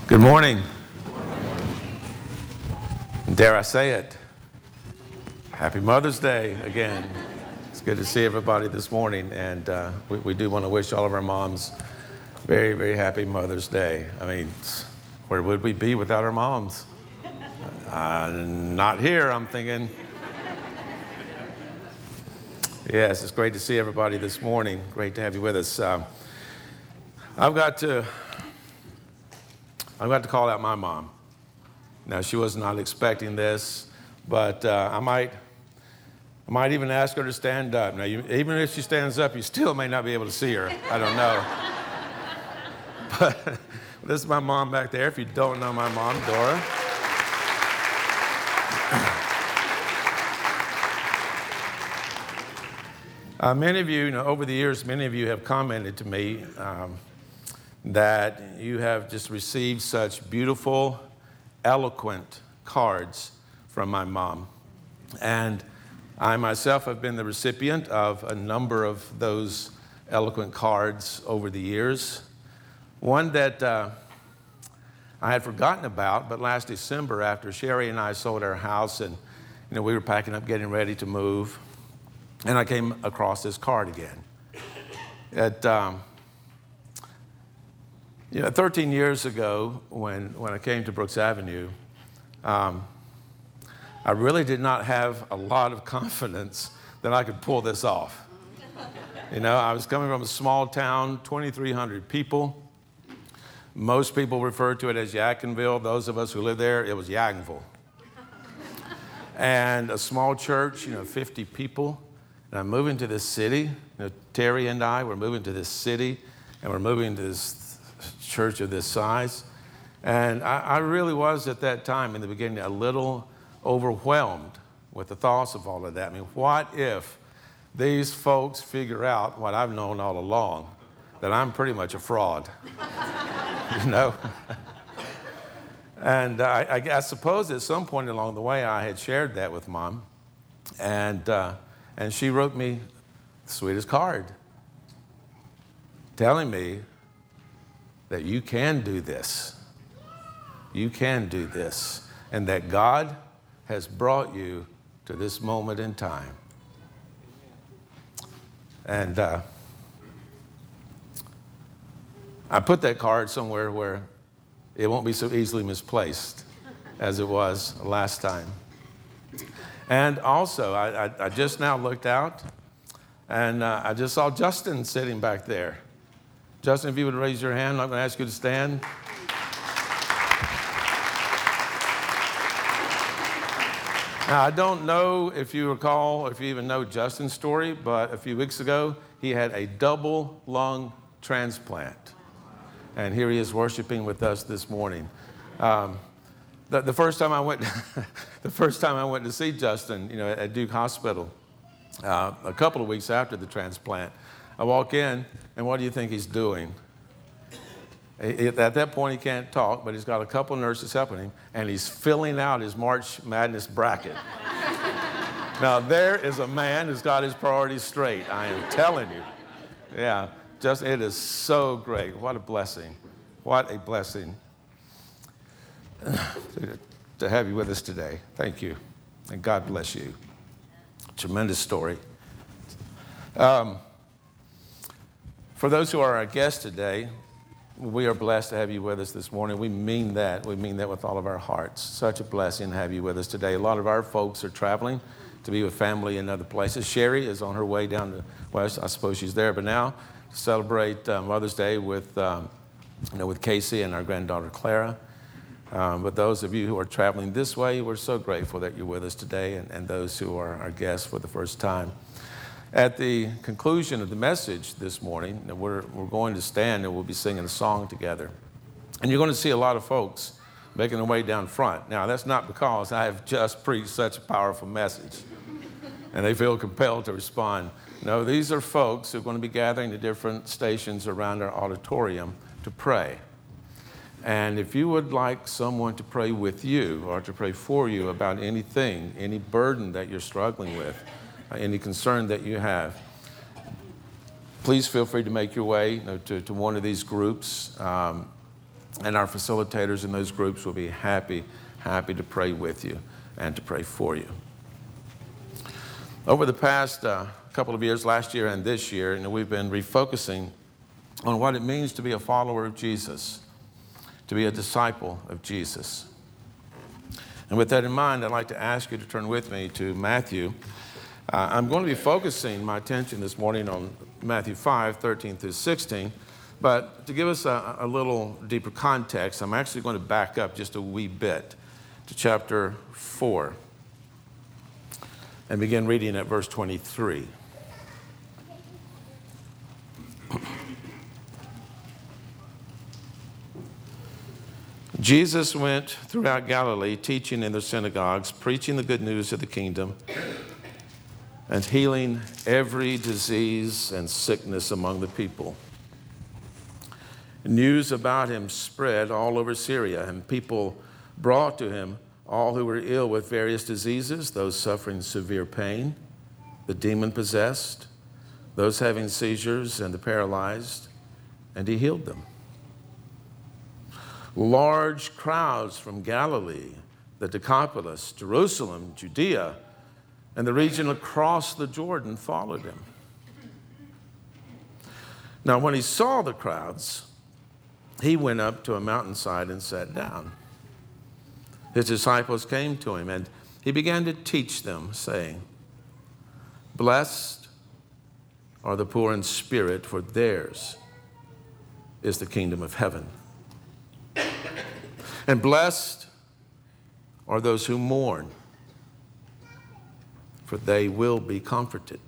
Good morning. Dare I say it? Happy Mother's Day again. It's good to see everybody this morning, and we do want to wish all of our moms very, very happy Mother's Day. I mean, where would we be without our moms? Not here, I'm thinking. Yes, it's great to see everybody this morning. Great to have you with us. I've got to call out my mom. Now, she was not expecting this, but I might even ask her to stand up. Now, even if she stands up, you still may not be able to see her. I don't know. But this is my mom back there. If you don't know my mom, Dora. Many of you, over the years, many of you have commented to me that you have just received such beautiful, eloquent cards from my mom. And I myself have been the recipient of a number of those eloquent cards over the years. One that I had forgotten about, but last December after Sherry and I sold our house and we were packing up, getting ready to move, and I came across this card again. 13 years ago, when I came to Brooks Avenue, I really did not have a lot of confidence that I could pull this off. I was coming from a small town, 2,300 people. Most people refer to it as Yadkinville. Those of us who live there, it was Yadkinville. And a small church, 50 people. And I'm moving to this city. Terry and I were moving to this city, and we're moving to this church of this size. And I really was at that time in the beginning a little overwhelmed with the thoughts of all of that. I mean, what if these folks figure out what I've known all along, that I'm pretty much a fraud, And I suppose at some point along the way I had shared that with Mom, and she wrote me the sweetest card telling me that you can do this. You can do this. And that God has brought you to this moment in time. And I put that card somewhere where it won't be so easily misplaced as it was last time. And also, I just now looked out, and I just saw Justin sitting back there. Justin, if you would raise your hand, I'm going to ask you to stand. Now, I don't know if you recall, if you even know Justin's story, but a few weeks ago, he had a double lung transplant. And here he is worshiping with us this morning. The first time I went to see Justin, at Duke Hospital, a couple of weeks after the transplant, I walk in, and what do you think he's doing? At that point, he can't talk, but he's got a couple nurses helping him, and he's filling out his March Madness bracket. Now, there is a man who's got his priorities straight, I am telling you. Yeah, it is so great. What a blessing. What a blessing to have you with us today. Thank you, and God bless you. Tremendous story. For those who are our guests today, we are blessed to have you with us this morning. We mean that. We mean that with all of our hearts. Such a blessing to have you with us today. A lot of our folks are traveling to be with family in other places. Sherry is on her way down to West. I suppose she's there. But now to celebrate Mother's Day with Casey and our granddaughter Clara. But those of you who are traveling this way, we're so grateful that you're with us today, and those who are our guests for the first time. At the conclusion of the message this morning, we're going to stand and we'll be singing a song together. And you're going to see a lot of folks making their way down front. Now, that's not because I have just preached such a powerful message and they feel compelled to respond. No, these are folks who are going to be gathering at different stations around our auditorium to pray. And if you would like someone to pray with you or to pray for you about anything, any burden that you're struggling with, any concern that you have, please feel free to make your way to one of these groups. And our facilitators in those groups will be happy to pray with you and to pray for you. Over the past couple of years, last year and this year, we've been refocusing on what it means to be a follower of Jesus, to be a disciple of Jesus. And with that in mind, I'd like to ask you to turn with me to Matthew. I'm going to be focusing my attention this morning on Matthew 5, 13 through 16. But to give us a little deeper context, I'm actually going to back up just a wee bit to chapter 4 and begin reading at verse 23. Jesus went throughout Galilee, teaching in their synagogues, preaching the good news of the kingdom, and healing every disease and sickness among the people. News about him spread all over Syria, and people brought to him all who were ill with various diseases, those suffering severe pain, the demon-possessed, those having seizures, and the paralyzed, and he healed them. Large crowds from Galilee, the Decapolis, Jerusalem, Judea, and the region across the Jordan followed him. Now, when he saw the crowds, he went up to a mountainside and sat down. His disciples came to him, and he began to teach them, saying, "Blessed are the poor in spirit, for theirs is the kingdom of heaven. And blessed are those who mourn, for they will be comforted.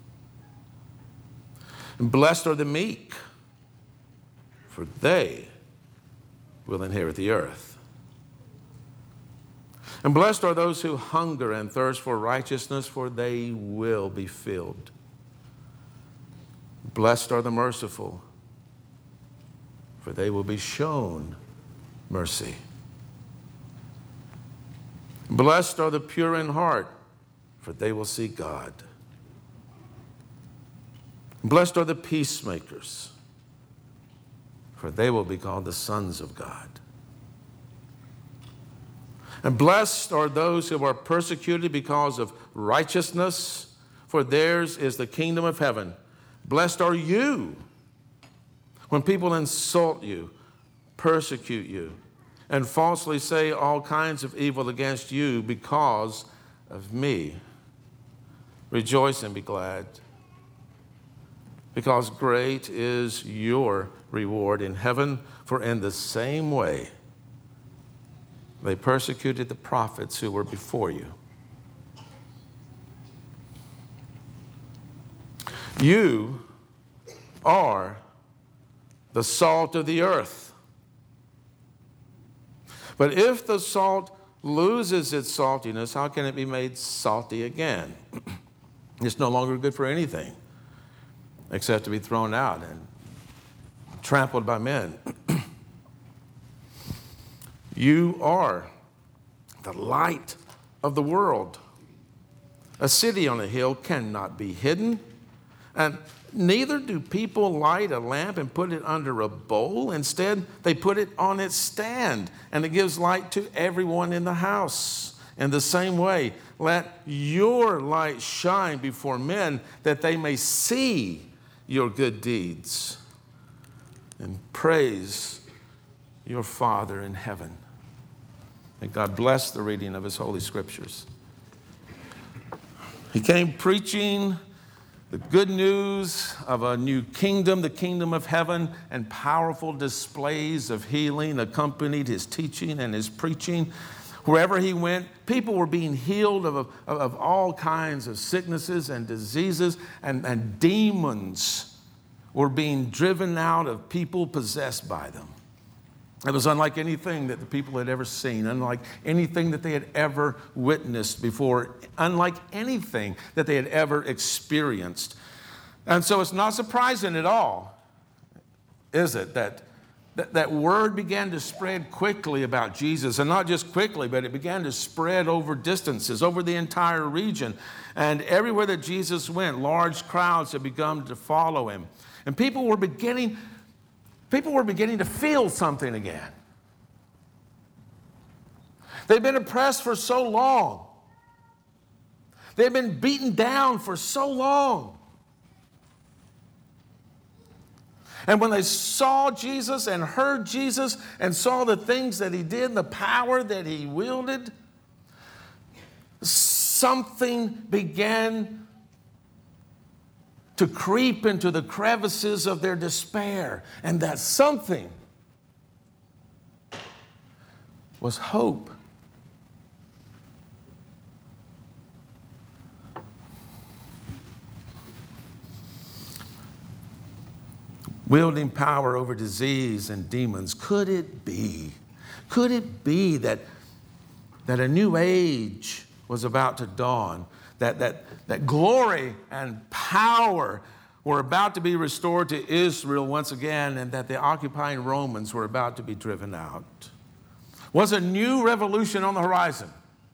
And blessed are the meek, for they will inherit the earth. And blessed are those who hunger and thirst for righteousness, for they will be filled. Blessed are the merciful, for they will be shown mercy. Blessed are the pure in heart, for they will see God. Blessed are the peacemakers, for they will be called the sons of God. And blessed are those who are persecuted because of righteousness, for theirs is the kingdom of heaven. Blessed are you when people insult you, persecute you, and falsely say all kinds of evil against you because of me. Rejoice and be glad, because great is your reward in heaven, for in the same way they persecuted the prophets who were before you. You are the salt of the earth. But if the salt loses its saltiness, how can it be made salty again? It's no longer good for anything except to be thrown out and trampled by men. You are the light of the world. A city on a hill cannot be hidden, and neither do people light a lamp and put it under a bowl. Instead, they put it on its stand, and it gives light to everyone in the house. In the same way, let your light shine before men, that they may see your good deeds and praise your Father in heaven." May God bless the reading of his holy scriptures. He came preaching the good news of a new kingdom, the kingdom of heaven, and powerful displays of healing accompanied his teaching and his preaching. Wherever he went, people were being healed of all kinds of sicknesses and diseases, and demons were being driven out of people possessed by them. It was unlike anything that the people had ever seen, unlike anything that they had ever witnessed before, unlike anything that they had ever experienced. And so it's not surprising at all, is it, that word began to spread quickly about Jesus, and not just quickly, but it began to spread over distances, over the entire region. And everywhere that Jesus went, large crowds had begun to follow him. And people were beginning to feel something again. They've been oppressed for so long. They've been beaten down for so long. And when they saw Jesus and heard Jesus and saw the things that he did, the power that he wielded, something began to creep into the crevices of their despair. And that something was hope. Wielding power over disease and demons. Could it be that a new age was about to dawn? That glory and power were about to be restored to Israel once again, and that the occupying Romans were about to be driven out? Was a new revolution on the horizon?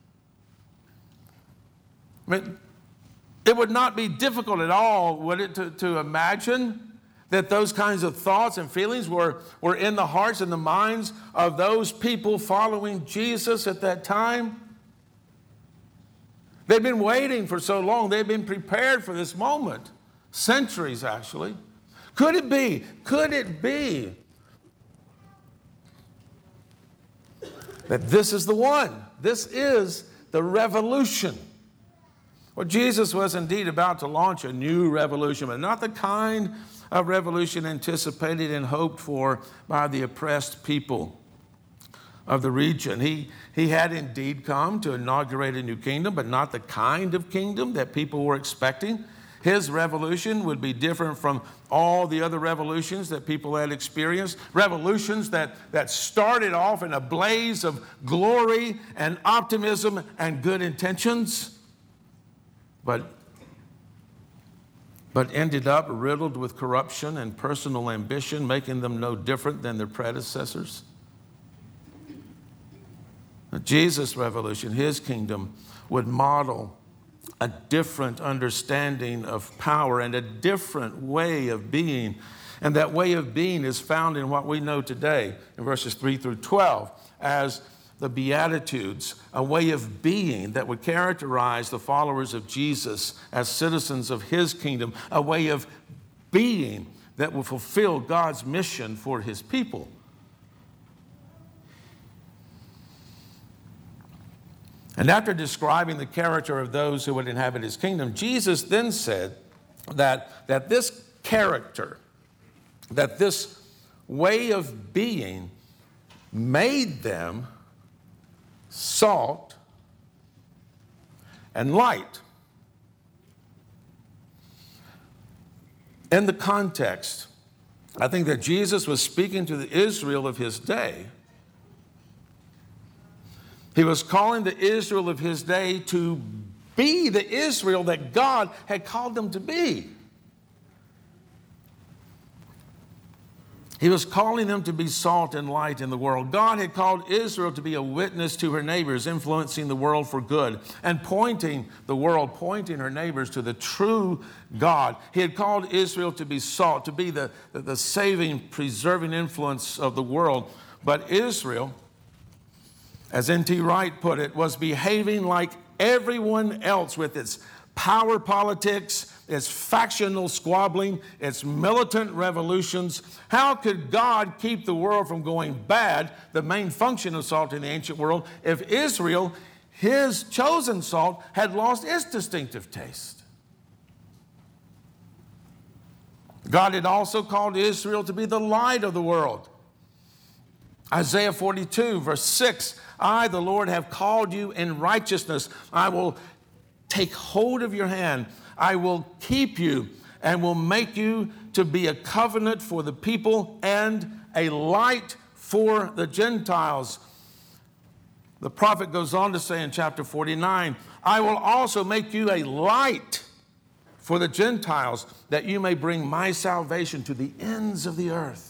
I mean, it would not be difficult at all, would it, to imagine that those kinds of thoughts and feelings were in the hearts and the minds of those people following Jesus at that time? They'd been waiting for so long. They'd been prepared for this moment. Centuries, actually. Could it be that this is the one? This is the revolution. Well, Jesus was indeed about to launch a new revolution, but not the kind of revolution anticipated and hoped for by the oppressed people of the region. He had indeed come to inaugurate a new kingdom, but not the kind of kingdom that people were expecting. His revolution would be different from all the other revolutions that people had experienced. Revolutions that started off in a blaze of glory and optimism and good intentions, but ended up riddled with corruption and personal ambition, making them no different than their predecessors. Jesus' revolution, his kingdom, would model a different understanding of power and a different way of being. And that way of being is found in what we know today in verses 3 through 12 as the Beatitudes, a way of being that would characterize the followers of Jesus as citizens of his kingdom, a way of being that will fulfill God's mission for his people. And after describing the character of those who would inhabit his kingdom, Jesus then said that this character, that this way of being made them salt and light. In the context, I think that Jesus was speaking to the Israel of his day. He was calling the Israel of his day to be the Israel that God had called them to be. He was calling them to be salt and light in the world. God had called Israel to be a witness to her neighbors, influencing the world for good, and pointing her neighbors to the true God. He had called Israel to be salt, to be the saving, preserving influence of the world. But Israel, as N.T. Wright put it, was behaving like everyone else with its power politics, its factional squabbling, its militant revolutions. How could God keep the world from going bad, the main function of salt in the ancient world, if Israel, his chosen salt, had lost its distinctive taste? God had also called Israel to be the light of the world. Isaiah 42, verse 6, I, the Lord, have called you in righteousness. I will take hold of your hand. I will keep you and will make you to be a covenant for the people and a light for the Gentiles. The prophet goes on to say in chapter 49, I will also make you a light for the Gentiles, that you may bring my salvation to the ends of the earth.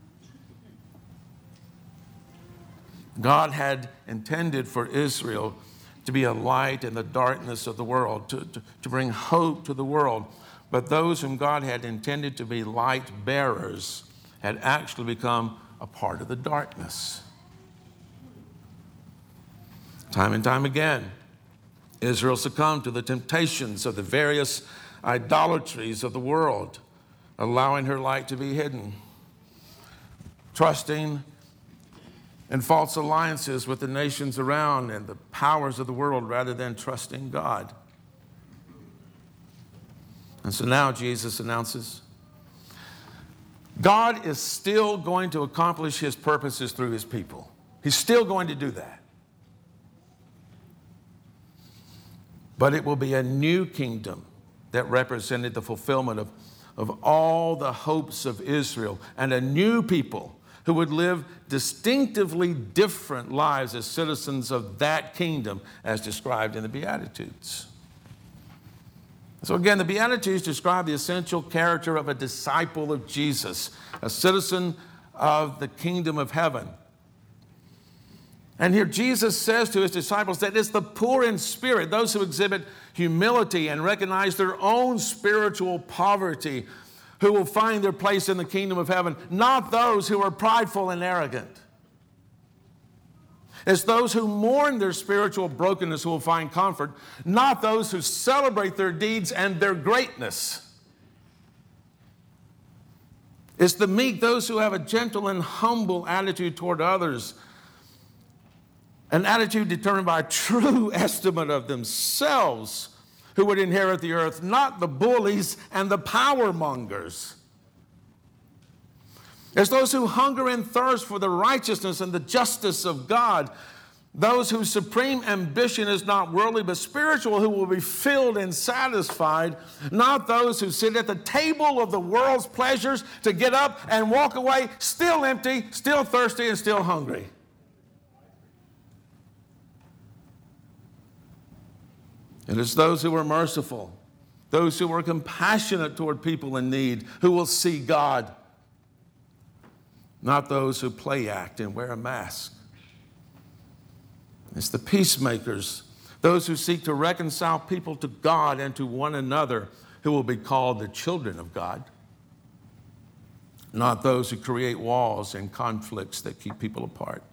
God had intended for Israel to be a light in the darkness of the world, to bring hope to the world. But those whom God had intended to be light bearers had actually become a part of the darkness. Time and time again, Israel succumbed to the temptations of the various idolatries of the world, allowing her light to be hidden, trusting in false alliances with the nations around and the powers of the world rather than trusting God. And so now Jesus announces, God is still going to accomplish his purposes through his people. He's still going to do that. But it will be a new kingdom that represented the fulfillment of all the hopes of Israel, and a new people who would live distinctively different lives as citizens of that kingdom as described in the Beatitudes. So again, the Beatitudes describe the essential character of a disciple of Jesus, a citizen of the kingdom of heaven. And here Jesus says to his disciples that it's the poor in spirit, those who exhibit humility and recognize their own spiritual poverty, who will find their place in the kingdom of heaven, not those who are prideful and arrogant. It's those who mourn their spiritual brokenness who will find comfort, not those who celebrate their deeds and their greatness. It's the meek, those who have a gentle and humble attitude toward others, an attitude determined by a true estimate of themselves, who would inherit the earth, not the bullies and the power mongers. It's those who hunger and thirst for the righteousness and the justice of God, those whose supreme ambition is not worldly but spiritual, who will be filled and satisfied, not those who sit at the table of the world's pleasures to get up and walk away still empty, still thirsty, and still hungry. It is those who are merciful, those who are compassionate toward people in need, who will see God, not those who play act and wear a mask. It's the peacemakers, those who seek to reconcile people to God and to one another, who will be called the children of God, not those who create walls and conflicts that keep people apart.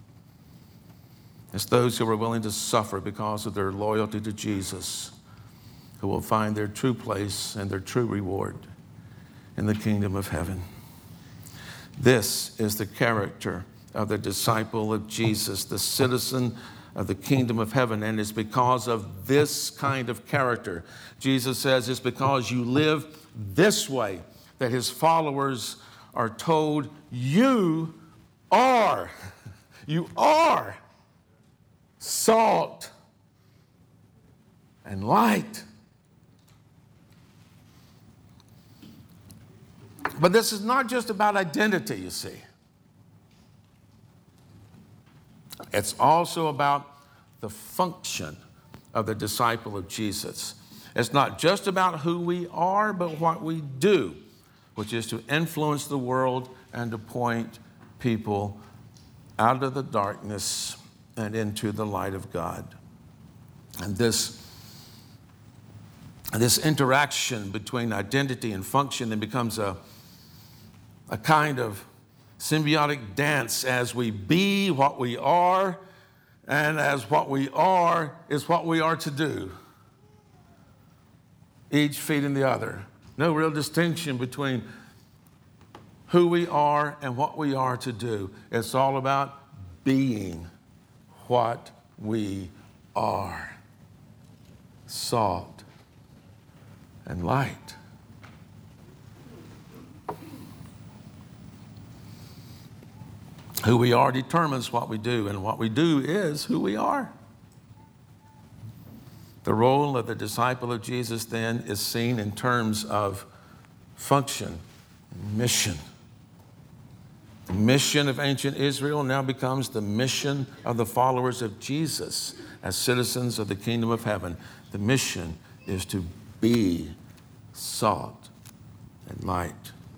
It's those who are willing to suffer because of their loyalty to Jesus, who will find their true place and their true reward in the kingdom of heaven. This is the character of the disciple of Jesus, the citizen of the kingdom of heaven. And it's because of this kind of character, Jesus says, it's because you live this way that his followers are told, you are salt and light. But this is not just about identity, you see. It's also about the function of the disciple of Jesus. It's not just about who we are, but what we do, which is to influence the world and to point people out of the darkness and into the light of God. And this interaction between identity and function then becomes a kind of symbiotic dance as we be what we are, and as what we are is what we are to do. Each feeding the other. No real distinction between who we are and what we are to do. It's all about being what we are. Salt and light. Who we are determines what we do, and what we do is who we are. The role of the disciple of Jesus then is seen in terms of function and mission. The mission of ancient Israel now becomes the mission of the followers of Jesus as citizens of the kingdom of heaven. The mission is to be salt and light.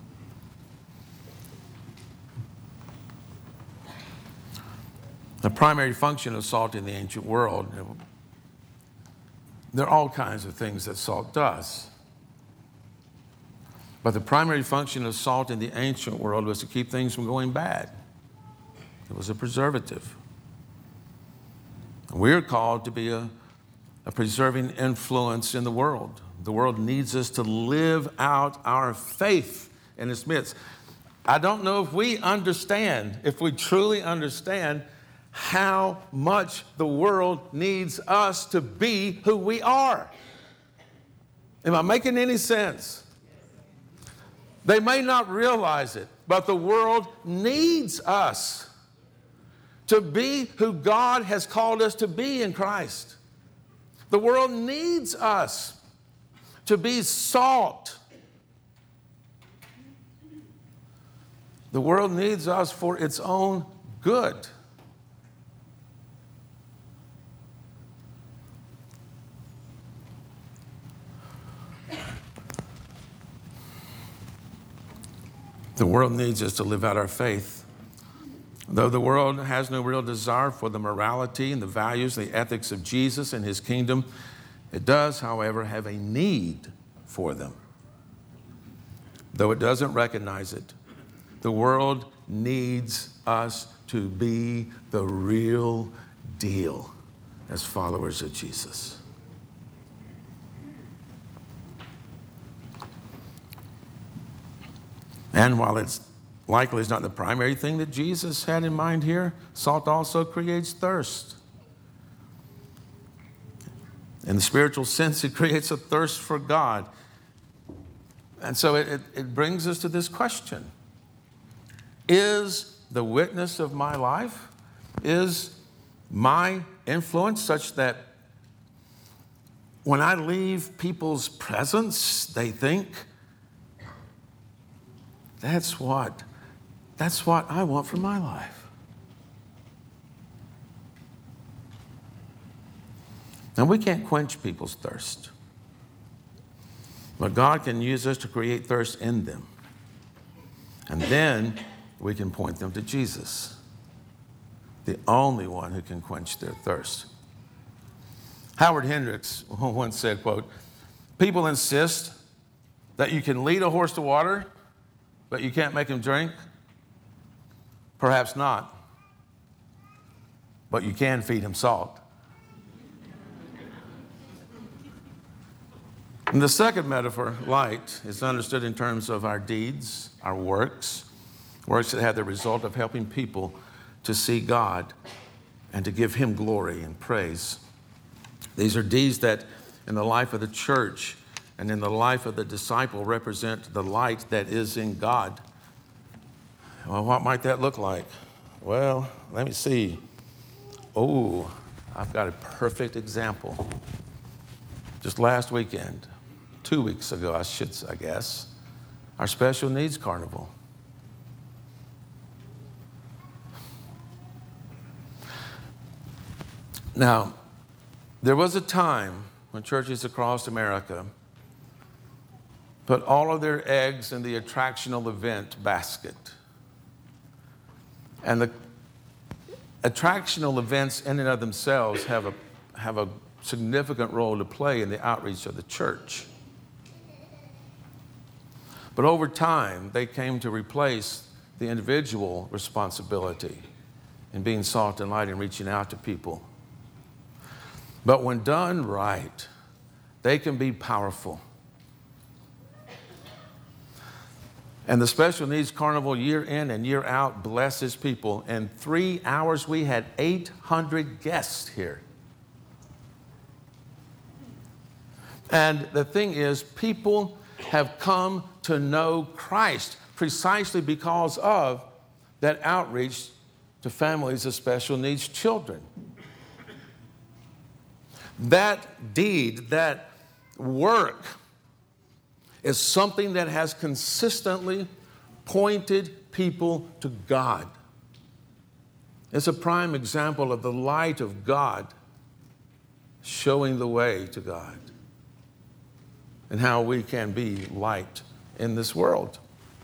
The primary function of salt in the ancient world, there are all kinds of things that salt does. But the primary function of salt in the ancient world was to keep things from going bad. It was a preservative. We're called to be a preserving influence in the world. The world needs us to live out our faith in its midst. I don't know if we truly understand how much the world needs us to be who we are. Am I making any sense? They may not realize it, but the world needs us to be who God has called us to be in Christ. The world needs us to be salt. The world needs us for its own good. The world needs us to live out our faith. Though the world has no real desire for the morality and the values, the ethics of Jesus and his kingdom, it does, however, have a need for them. Though it doesn't recognize it, the world needs us to be the real deal as followers of Jesus. And while it's likely it's not the primary thing that Jesus had in mind here, salt also creates thirst. In the spiritual sense, it creates a thirst for God. And so it brings us to this question. Is the witness of my life, is my influence such that when I leave people's presence, they think, that's what I want for my life. Now, we can't quench people's thirst, but God can use us to create thirst in them. And then we can point them to Jesus, the only one who can quench their thirst. Howard Hendricks once said, quote, "People insist that you can lead a horse to water, but you can't make him drink. Perhaps not, but you can feed him salt." And the second metaphor, light, is understood in terms of our deeds, our works that have the result of helping people to see God and to give him glory and praise. These are deeds that in the life of the church and in the life of the disciple represent the light that is in God. Well, what might that look like? Well, let me see. Oh, I've got a perfect example. Just last weekend, 2 weeks ago, I guess, our Special Needs Carnival. Now, there was a time when churches across America put all of their eggs in the attractional event basket. And the attractional events in and of themselves have a significant role to play in the outreach of the church. But over time, they came to replace the individual responsibility in being salt and light and reaching out to people. But when done right, they can be powerful. And the Special Needs Carnival, year in and year out, blesses people. In 3 hours, we had 800 guests here. And the thing is, people have come to know Christ precisely because of that outreach to families of special needs children. That deed, that work, is something that has consistently pointed people to God. It's a prime example of the light of God showing the way to God and how we can be light in this world.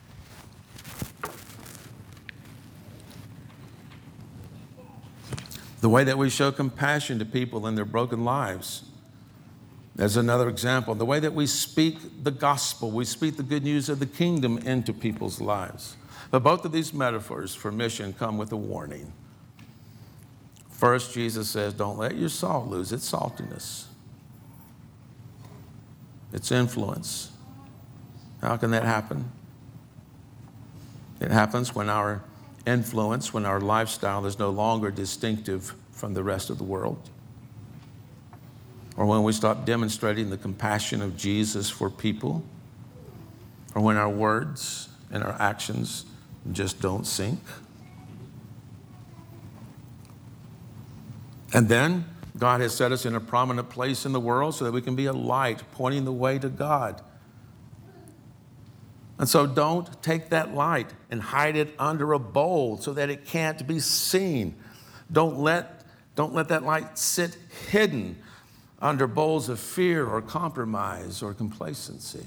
The way that we show compassion to people in their broken lives. There's another example. The way that we speak the gospel, we speak the good news of the kingdom into people's lives. But both of these metaphors for mission come with a warning. First, Jesus says, don't let your salt lose its saltiness, its influence. How can that happen? It happens when our influence, when our lifestyle is no longer distinctive from the rest of the world, or when we stop demonstrating the compassion of Jesus for people, or when our words and our actions just don't sync. And then God has set us in a prominent place in the world so that we can be a light pointing the way to God. And so don't take that light and hide it under a bowl so that it can't be seen. Don't let that light sit hidden under bowls of fear or compromise or complacency.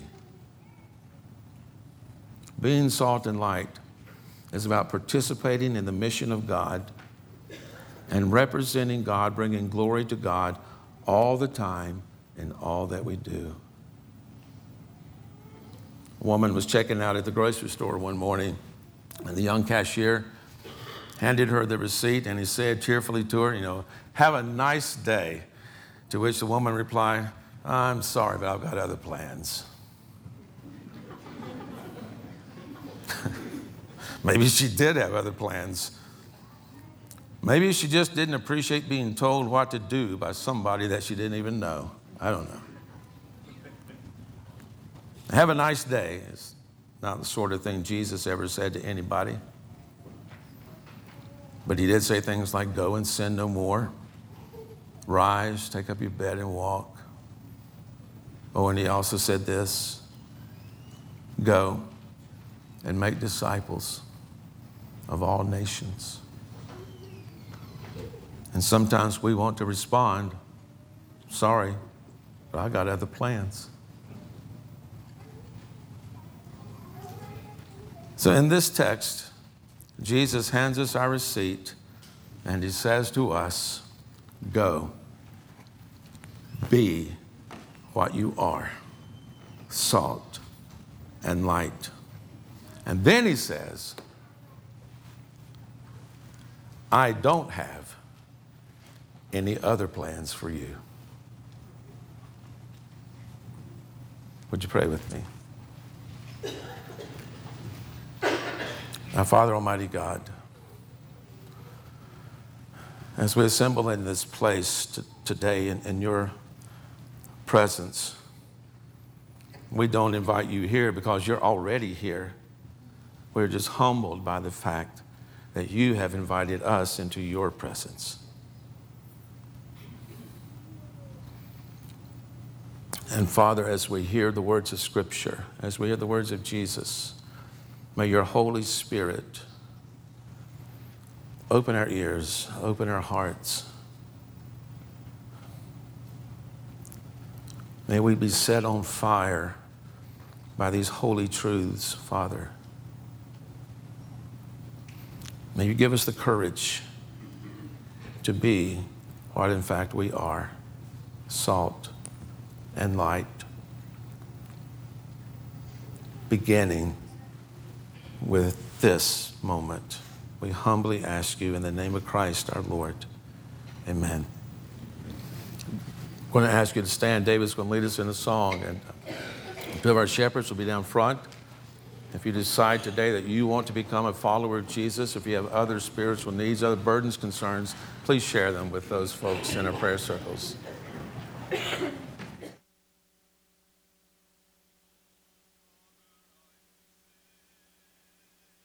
Being salt and light is about participating in the mission of God and representing God, bringing glory to God all the time in all that we do. A woman was checking out at the grocery store one morning, and the young cashier handed her the receipt, and he said cheerfully to her, have a nice day. To which the woman replied, I'm sorry, but I've got other plans. Maybe she did have other plans. Maybe she just didn't appreciate being told what to do by somebody that she didn't even know. I don't know. Have a nice day is not the sort of thing Jesus ever said to anybody. But he did say things like, go and sin no more. Rise, take up your bed and walk. Oh, and he also said this, go and make disciples of all nations. And sometimes we want to respond, sorry, but I got other plans. So in this text, Jesus hands us our receipt and he says to us, go, be what you are, salt and light. And then he says, I don't have any other plans for you. Would you pray with me? Our Father, Almighty God, as we assemble in this place today in your presence, we don't invite you here because you're already here. We're just humbled by the fact that you have invited us into your presence. And Father, as we hear the words of Scripture, as we hear the words of Jesus, may your Holy Spirit open our ears, open our hearts. May we be set on fire by these holy truths, Father. May you give us the courage to be what in fact we are, salt and light, beginning with this moment. We humbly ask you in the name of Christ our Lord. Amen. I'm going to ask you to stand. David's going to lead us in a song, and two of our shepherds will be down front. If you decide today that you want to become a follower of Jesus, if you have other spiritual needs, other burdens, concerns, please share them with those folks in our prayer circles.